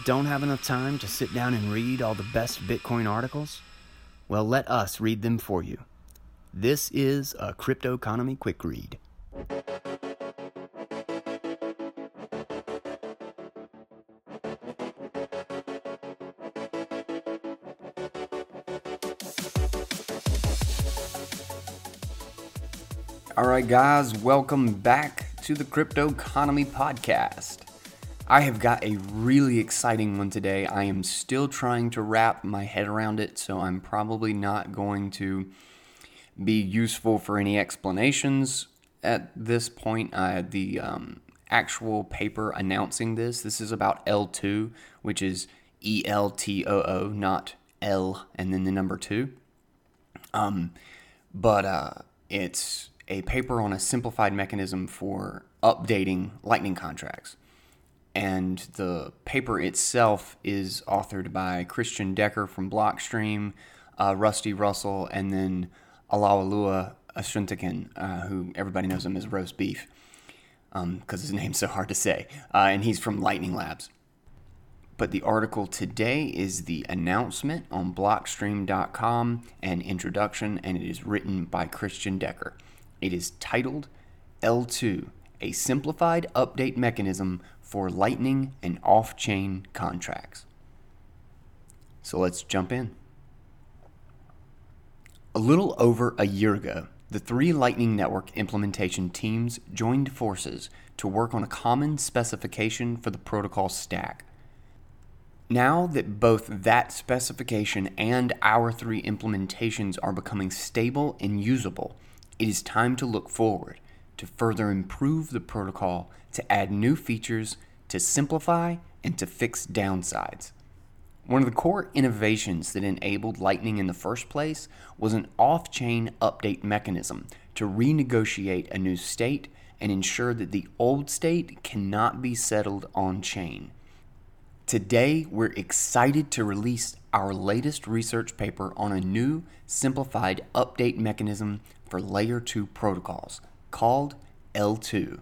don't have enough time to sit down and read all the best Bitcoin articles? Well, let us read them for you. This is a Crypto Economy Quick Read. All right, guys, welcome back to the Crypto Economy Podcast. I have got a really exciting one today. I am still trying to wrap my head around it, so I'm probably not going to be useful for any explanations at this point. The actual paper announcing this is about L2, which is ELTOO, not L and then the number 2. It's a paper on a simplified mechanism for updating Lightning contracts. And the paper itself is authored by Christian Decker from Blockstream, Rusty Russell, and then Alaoluwa Asuntakan, who everybody knows him as Roast Beef, because his name's so hard to say. And he's from Lightning Labs. But the article today is the announcement on Blockstream.com and introduction, and it is written by Christian Decker. It is titled L2, a simplified update mechanism for Lightning and off-chain contracts. So let's jump in. A little over a year ago, the 3 Lightning Network implementation teams joined forces to work on a common specification for the protocol stack. Now that both that specification and our 3 implementations are becoming stable and usable, it is time to look forward, to further improve the protocol, to add new features, to simplify, and to fix downsides. One of the core innovations that enabled Lightning in the first place was an off-chain update mechanism to renegotiate a new state and ensure that the old state cannot be settled on-chain. Today, we're excited to release our latest research paper on a new, simplified update mechanism for Layer 2 protocols, called L2.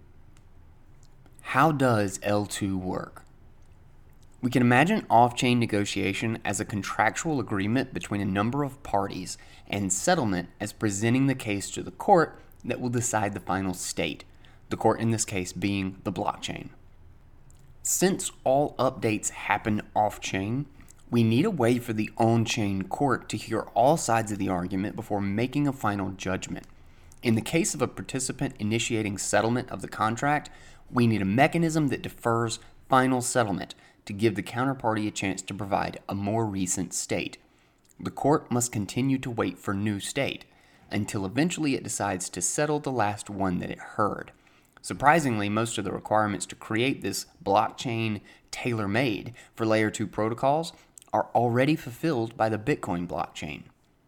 How does L2 work? We can imagine off-chain negotiation as a contractual agreement between a number of parties and settlement as presenting the case to the court that will decide the final state, the court in this case being the blockchain. Since all updates happen off-chain, we need a way for the on-chain court to hear all sides of the argument before making a final judgment. In the case of a participant initiating settlement of the contract, we need a mechanism that defers final settlement to give the counterparty a chance to provide a more recent state. The court must continue to wait for new state until eventually it decides to settle the last one that it heard. Surprisingly, most of the requirements to create this blockchain tailor-made for Layer 2 protocols are already fulfilled by the Bitcoin blockchain.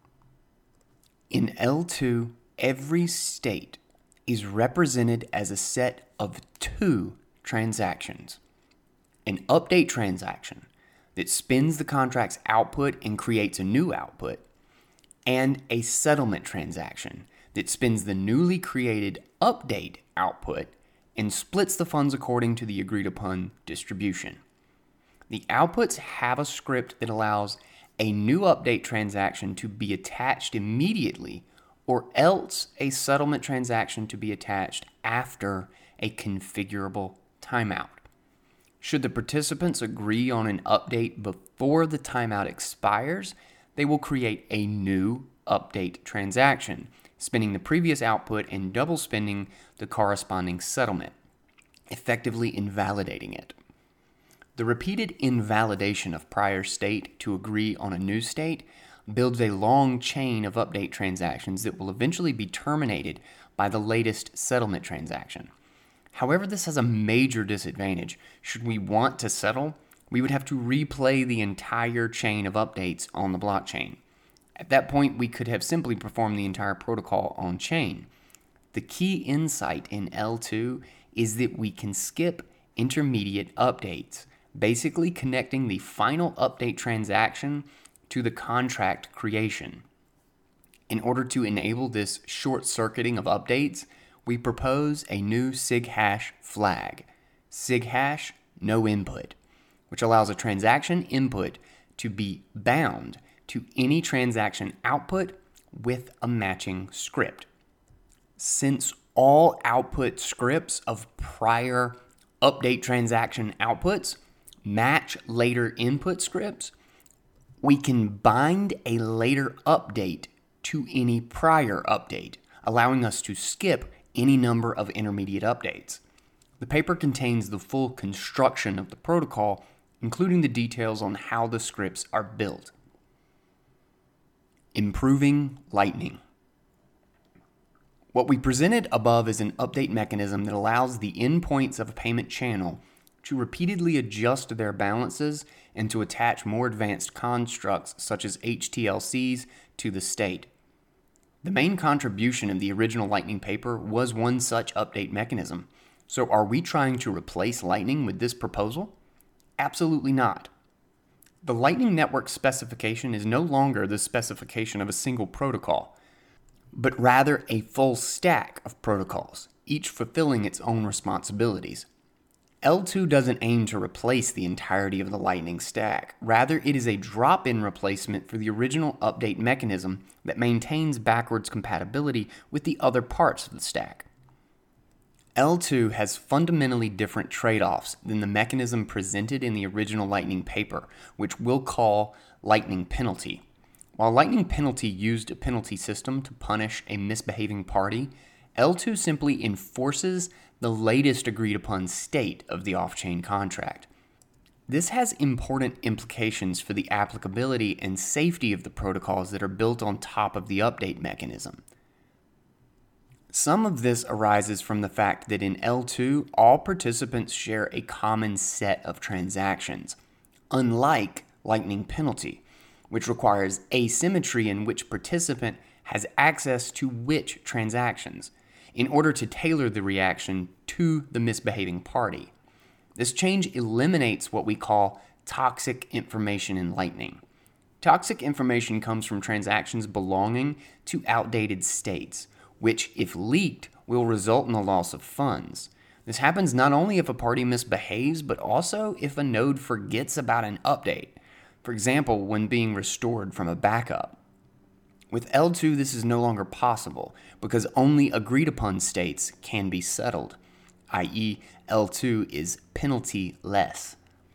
In L2, every state is represented as a set of 2 transactions. An update transaction that spins the contract's output and creates a new output, and a settlement transaction that spins the newly created update output and splits the funds according to the agreed upon distribution. The outputs have a script that allows a new update transaction to be attached immediately, or else a settlement transaction to be attached after a configurable timeout. Should the participants agree on an update before the timeout expires, they will create a new update transaction, spinning the previous output and double spinning the corresponding settlement, effectively invalidating it. The repeated invalidation of prior state to agree on a new state builds a long chain of update transactions that will eventually be terminated by the latest settlement transaction. However, this has a major disadvantage. Should we want to settle, we would have to replay the entire chain of updates on the blockchain. At that point, we could have simply performed the entire protocol on-chain. The key insight in L2 is that we can skip intermediate updates, basically connecting the final update transaction to the contract creation. In order to enable this short-circuiting of updates, we propose a new SIG hash flag. SIG hash, no input. which allows a transaction input to be bound to any transaction output with a matching script. Since all output scripts of prior update transaction outputs match later input scripts, we can bind a later update to any prior update, allowing us to skip any number of intermediate updates. The paper contains the full construction of the protocol, including the details on how the scripts are built. Improving Lightning. What we presented above is an update mechanism that allows the endpoints of a payment channel to repeatedly adjust their balances and to attach more advanced constructs such as HTLCs to the state. The main contribution of the original Lightning paper was one such update mechanism. So are we trying to replace Lightning with this proposal? Absolutely not. The Lightning Network specification is no longer the specification of a single protocol, but rather a full stack of protocols, each fulfilling its own responsibilities. L2 doesn't aim to replace the entirety of the Lightning stack. Rather, it is a drop-in replacement for the original update mechanism that maintains backwards compatibility with the other parts of the stack. L2 has fundamentally different trade-offs than the mechanism presented in the original Lightning paper, which we'll call Lightning Penalty. While Lightning Penalty used a penalty system to punish a misbehaving party, L2 simply enforces the latest agreed-upon state of the off-chain contract. This has important implications for the applicability and safety of the protocols that are built on top of the update mechanism. Some of this arises from the fact that in L2, all participants share a common set of transactions, unlike Lightning Penalty, which requires asymmetry in which participant has access to which transactions, in order to tailor the reaction to the misbehaving party. This change eliminates what we call toxic information in Lightning. Toxic information comes from transactions belonging to outdated states, which, if leaked, will result in the loss of funds. This happens not only if a party misbehaves, but also if a node forgets about an update. For example, when being restored from a backup. With L2, this is no longer possible because only agreed-upon states can be settled, i.e., L2 is penalty-less.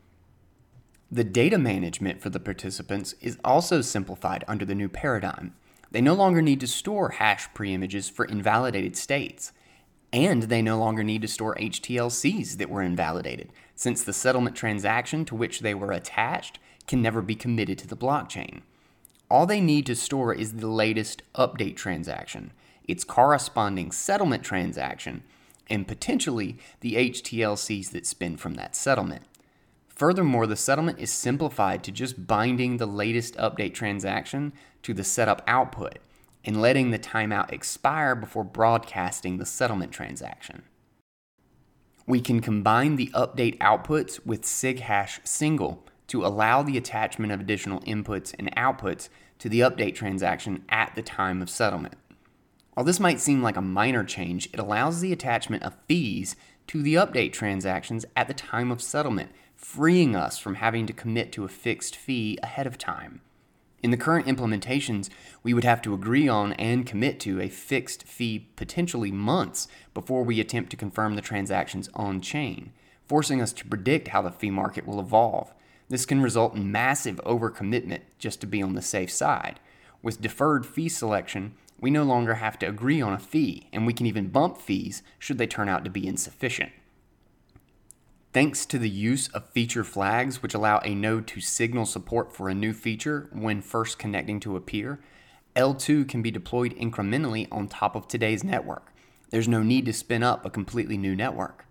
The data management for the participants is also simplified under the new paradigm. They no longer need to store hash preimages for invalidated states, and they no longer need to store HTLCs that were invalidated, since the settlement transaction to which they were attached can never be committed to the blockchain. All they need to store is the latest update transaction, its corresponding settlement transaction, and potentially the HTLCs that spin from that settlement. Furthermore, the settlement is simplified to just binding the latest update transaction to the setup output and letting the timeout expire before broadcasting the settlement transaction. We can combine the update outputs with SIGHASH single to allow the attachment of additional inputs and outputs to the update transaction at the time of settlement. While this might seem like a minor change, it allows the attachment of fees to the update transactions at the time of settlement, freeing us from having to commit to a fixed fee ahead of time. In the current implementations, we would have to agree on and commit to a fixed fee potentially months before we attempt to confirm the transactions on-chain, forcing us to predict how the fee market will evolve. This can result in massive overcommitment just to be on the safe side. With deferred fee selection, we no longer have to agree on a fee, and we can even bump fees should they turn out to be insufficient. Thanks to the use of feature flags, which allow a node to signal support for a new feature when first connecting to a peer, L2 can be deployed incrementally on top of today's network. There's no need to spin up a completely new network.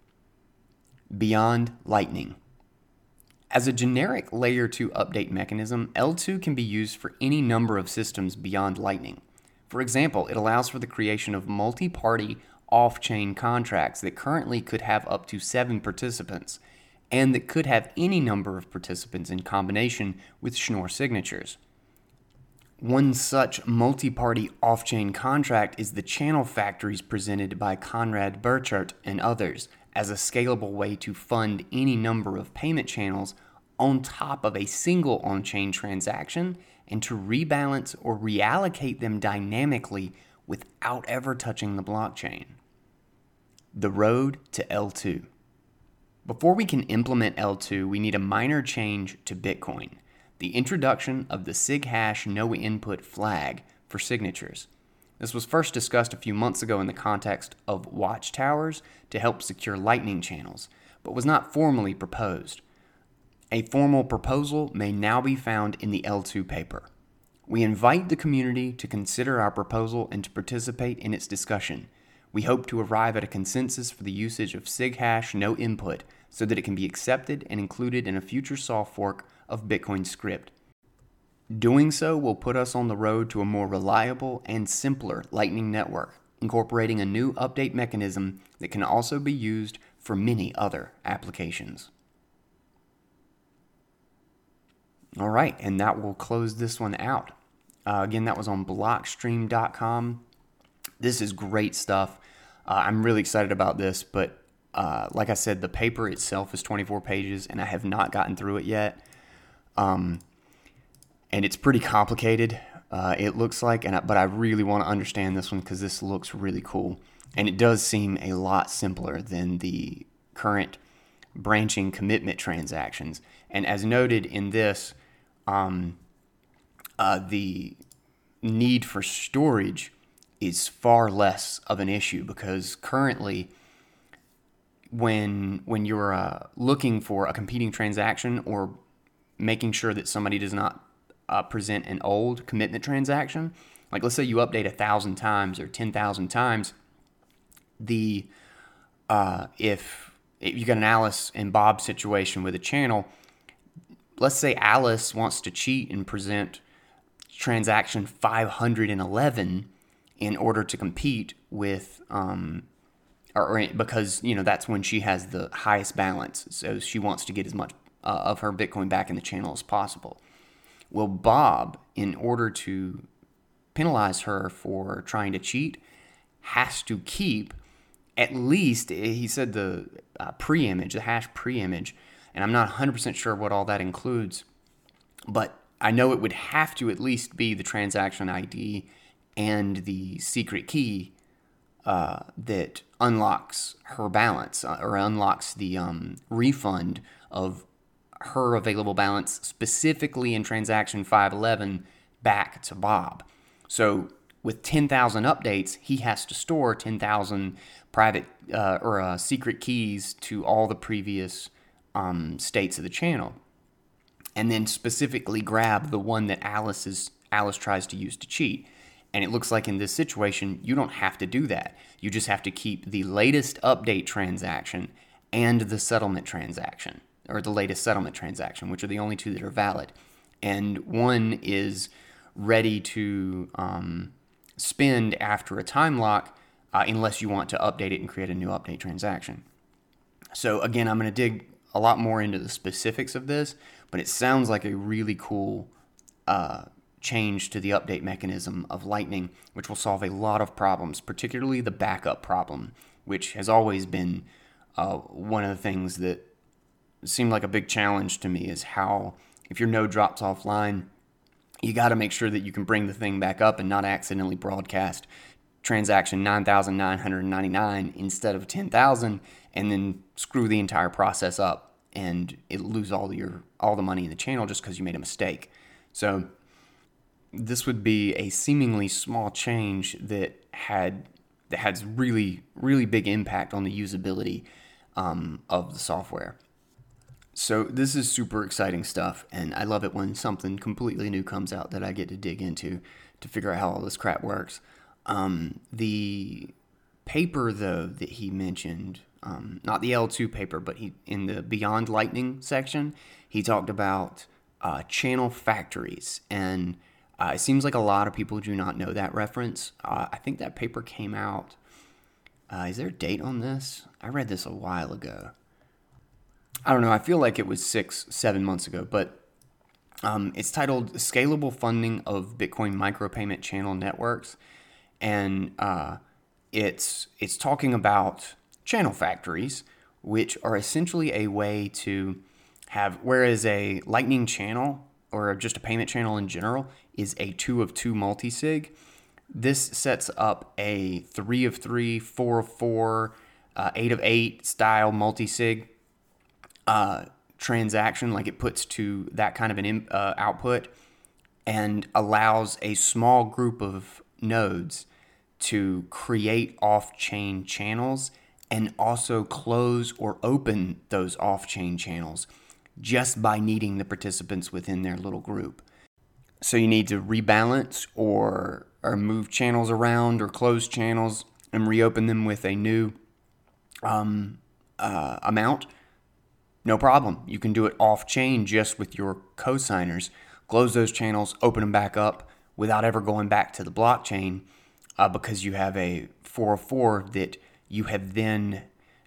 Beyond Lightning. As a generic Layer 2 update mechanism, L2 can be used for any number of systems beyond Lightning. For example, it allows for the creation of multi-party off-chain contracts that currently could have up to 7 participants, and that could have any number of participants in combination with Schnorr signatures. One such multi-party off-chain contract is the channel factories presented by Conrad Burchard and others as a scalable way to fund any number of payment channels on top of a single on-chain transaction and to rebalance or reallocate them dynamically without ever touching the blockchain. The road to L2. Before we can implement L2, we need a minor change to Bitcoin: the introduction of the SIG-hash no-input flag for signatures. This was first discussed a few months ago in the context of watchtowers to help secure Lightning channels, but was not formally proposed. A formal proposal may now be found in the L2 paper. We invite the community to consider our proposal and to participate in its discussion. We hope to arrive at a consensus for the usage of SIG-hash no input so that it can be accepted and included in a future soft fork of Bitcoin script. Doing so will put us on the road to a more reliable and simpler Lightning Network, incorporating a new update mechanism that can also be used for many other applications. All right, and that will close this one out. Again, that was on Blockstream.com. This is great stuff. I'm really excited about this, but like I said, the paper itself is 24 pages, and I have not gotten through it yet. And it's pretty complicated, it looks like, but I really want to understand this one because this looks really cool. And it does seem a lot simpler than the current branching commitment transactions. And as noted in this, the need for storage is far less of an issue because currently when you're looking for a competing transaction or making sure that somebody does not present an old commitment transaction, like let's say you update 1,000 times or 10,000 times, if you got an Alice and Bob situation with a channel, let's say Alice wants to cheat and present transaction 511 in order to compete with, because that's when she has the highest balance. So she wants to get as much of her Bitcoin back in the channel as possible. Well, Bob, in order to penalize her for trying to cheat, has to keep at least, he said, the pre-image, the hash pre-image, and I'm not 100% sure what all that includes, but I know it would have to at least be the transaction ID and the secret key that unlocks her balance or unlocks the refund of her available balance specifically in transaction 511 back to Bob. So with 10,000 updates, he has to store 10,000 private or secret keys to all the previous states of the channel, and then specifically grab the one that Alice tries to use to cheat. And it looks like in this situation, you don't have to do that. You just have to keep the latest update transaction and the settlement transaction, or the latest settlement transaction, which are the only two that are valid. And one is ready to spend after a time lock unless you want to update it and create a new update transaction. So again, I'm going to dig a lot more into the specifics of this, but it sounds like a really cool change to the update mechanism of Lightning, which will solve a lot of problems, particularly the backup problem, which has always been one of the things that seemed like a big challenge to me, is how if your node drops offline, you got to make sure that you can bring the thing back up and not accidentally broadcast transaction 9,999 instead of 10,000 and then screw the entire process up and it lose all the money in the channel just because you made a mistake. So this would be a seemingly small change that has really, really big impact on the usability of the software. So this is super exciting stuff, and I love it when something completely new comes out that I get to dig into to figure out how all this crap works. The paper, though, that he mentioned, not the L2 paper, but in the Beyond Lightning section, he talked about channel factories, and it seems like a lot of people do not know that reference. I think that paper came out, is there a date on this? I read this a while ago. I don't know, I feel like it was 6-7 months ago, but It's titled Scalable Funding of Bitcoin Micropayment Channel Networks. And it's talking about channel factories, which are essentially a way to have, whereas a Lightning channel or just a payment channel in general is a 2 of 2 multisig, this sets up a 3 of 3, 4 of 4, 8 of 8 style multisig transaction. Like, it puts to that kind of an output and allows a small group of nodes to create off-chain channels and also close or open those off-chain channels just by needing the participants within their little group. So you need to rebalance or move channels around or close channels and reopen them with a new amount. No problem. You can do it off-chain just with your cosigners. Close those channels, open them back up without ever going back to the blockchain because you have a 4 of 4 that you have then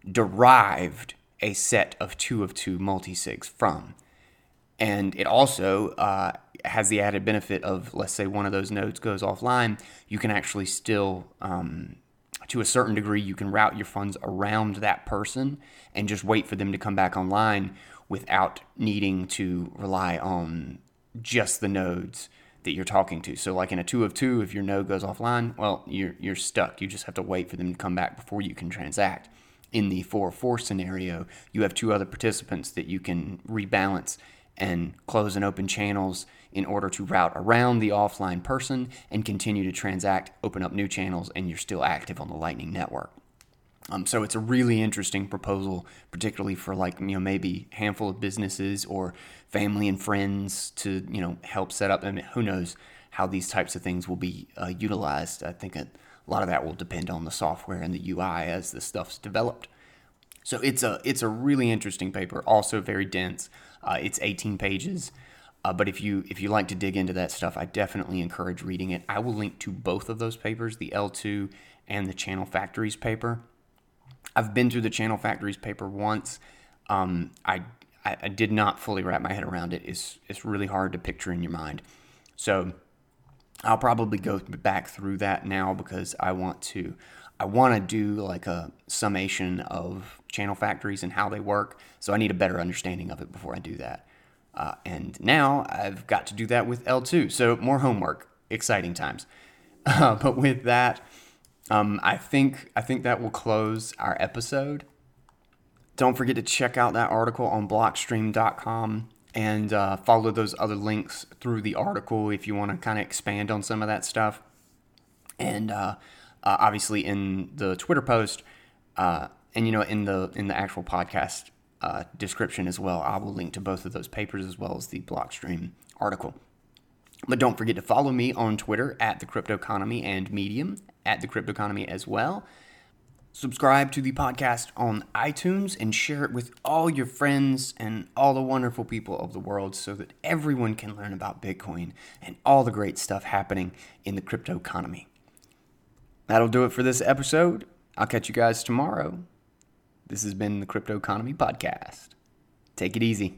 derived a set of 2 of 2 multisigs from. And it also has the added benefit of, let's say one of those nodes goes offline, you can actually still, to a certain degree, you can route your funds around that person and just wait for them to come back online without needing to rely on just the nodes that you're talking to. So like in a 2 of 2, if your node goes offline, well, you're stuck. You just have to wait for them to come back before you can transact. In the 4 of 4 scenario, you have 2 other participants that you can rebalance and close and open channels in order to route around the offline person and continue to transact, open up new channels, and you're still active on the Lightning Network. So it's a really interesting proposal, particularly for maybe a handful of businesses or family and friends to, help set up. I mean, who knows how these types of things will be utilized. I think a lot of that will depend on the software and the UI as the stuff's developed. So it's a really interesting paper, also very dense. It's 18 pages. But if you like to dig into that stuff, I definitely encourage reading it. I will link to both of those papers, the L2 and the Channel Factories paper. I've been through the Channel Factories paper once. I did not fully wrap my head around it. It's really hard to picture in your mind. So I'll probably go back through that now because I want to do like a summation of Channel Factories and how they work. So I need a better understanding of it before I do that. And now I've got to do that with L2. So more homework, exciting times. But with that, I think that will close our episode. Don't forget to check out that article on Blockstream.com and follow those other links through the article if you want to kind of expand on some of that stuff. And obviously in the Twitter post, and in the actual podcast description as well, I will link to both of those papers as well as the Blockstream article. But don't forget to follow me on Twitter at The Cryptoconomy and Medium at The Cryptoconomy as well. Subscribe to the podcast on iTunes and share it with all your friends and all the wonderful people of the world so that everyone can learn about Bitcoin and all the great stuff happening in the cryptoconomy. That'll do it for this episode. I'll catch you guys tomorrow. This has been the Cryptoconomy Podcast. Take it easy.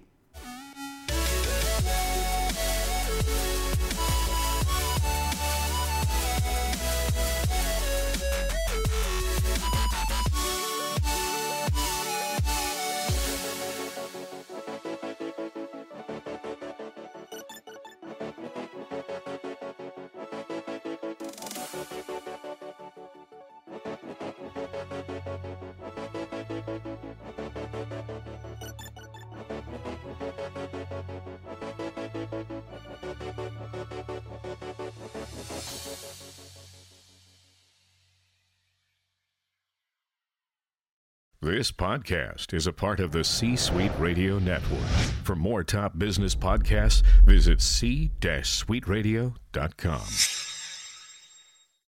This podcast is a part of the C-Suite Radio Network. For more top business podcasts, visit c-suiteradio.com.